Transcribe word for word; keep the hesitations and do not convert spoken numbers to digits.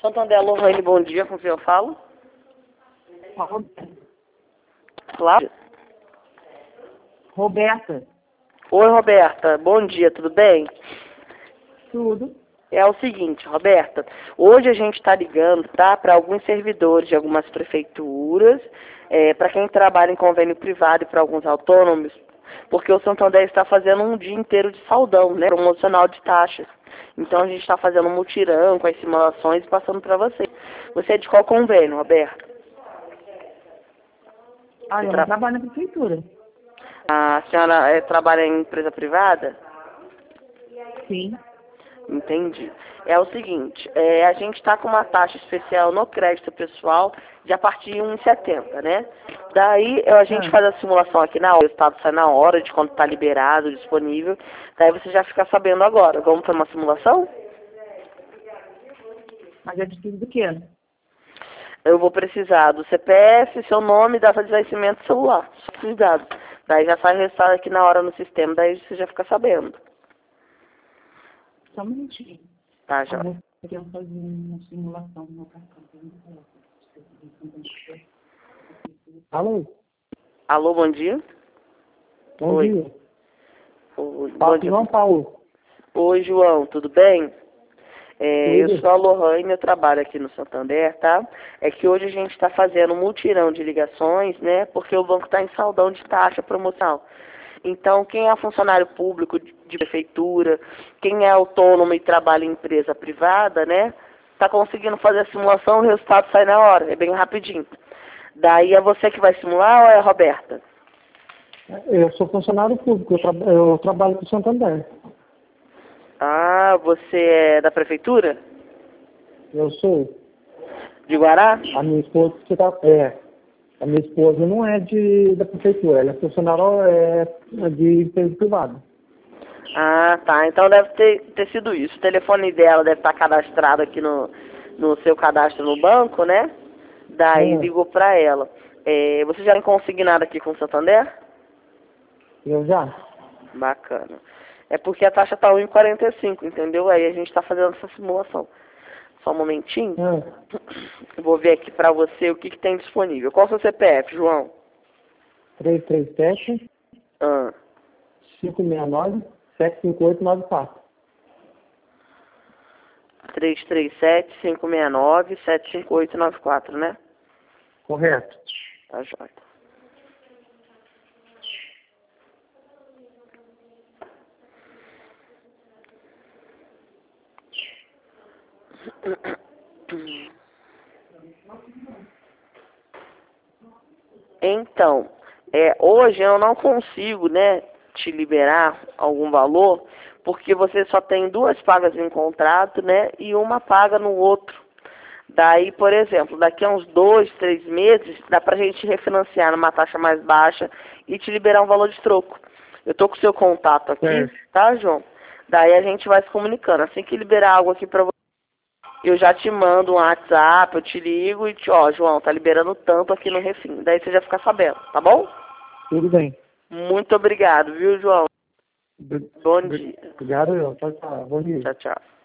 Santander, Lohane, bom dia, com quem eu falo? Claro. Roberta. Oi, Roberta, bom dia, tudo bem? Tudo. É o seguinte, Roberta, hoje a gente está ligando, tá, para alguns servidores de algumas prefeituras, é, para quem trabalha em convênio privado e para alguns autônomos, porque o Santander está fazendo um dia inteiro de saldão, né, promocional de taxas. Então a gente está fazendo um mutirão com as simulações e passando para você. Você é de qual convênio, Roberta? Ah, eu Tra... não trabalho na prefeitura. A senhora é, trabalha em empresa privada? Sim. Entendi. É o seguinte, é, a gente está com uma taxa especial no crédito pessoal de a partir de um vírgula setenta, né? Daí a gente Ah. faz a simulação aqui na hora, o resultado sai na hora de quando está liberado, disponível. Daí você já fica sabendo agora. Vamos fazer uma simulação? Mas é preciso do quê? Eu vou precisar do C P F, seu nome, data de vencimento e celular. Só esses dados. Daí já sai o resultado aqui na hora no sistema, daí você já fica sabendo. Só um minutinho. Tá, já. Eu queria fazer uma simulação no meu cartão. Alô? Alô, bom dia. Bom Oi. dia. Oi, bom Fala, dia. João Paulo. Oi, João, tudo bem? É, eu Tudo. sou a Lohane, eu trabalho aqui no Santander, tá? É que hoje a gente está fazendo um mutirão de ligações, né? Porque o banco está em saldão de taxa promocional. Então, quem é funcionário público de, de prefeitura, quem é autônomo e trabalha em empresa privada, né? Tá conseguindo fazer a simulação, o resultado sai na hora, é bem rapidinho. Daí é você que vai simular ou é a Roberta? Eu sou funcionário público, eu, tra eu trabalho com o Santander. Ah, você é da prefeitura? Eu sou. De Guará? A minha esposa que tá, é. A minha esposa não é de, da prefeitura, ela é funcionária é, de empresa privada. Ah, tá. Então deve ter, ter sido isso. O telefone dela deve estar cadastrado aqui no, no seu cadastro no banco, né? Daí É, ligou pra ela. É, você já tem consignado aqui com o Santander? eu já. Bacana. É porque a taxa tá um vírgula quarenta e cinco, entendeu? Aí a gente tá fazendo essa simulação. Só um momentinho. É. Vou ver aqui pra você o que, que tem disponível. Qual é o seu C P F, João? três três sete, Ah, cinco seis nove, sete cinco oito nove quatro. três três sete, cinco seis nove, sete cinco oito nove quatro, né? Correto. Tá jóia. Então, é, hoje eu não consigo, né, te liberar algum valor, porque você só tem duas pagas em contrato, né, e uma paga no outro. Daí, por exemplo, daqui a uns dois, três meses, dá pra gente refinanciar numa taxa mais baixa e te liberar um valor de troco. Eu tô com o seu contato aqui, Certo. tá, João? Daí a gente vai se comunicando. Assim que liberar algo aqui pra você, eu já te mando um WhatsApp, eu te ligo e te, ó, João, tá liberando tanto aqui no Refim. Daí você já fica sabendo, tá bom? Tudo bem. Muito obrigado, viu, João? Ob- Bom ob- dia. Obrigado, eu. Tchau, tchau. Bom dia. Tchau, tchau.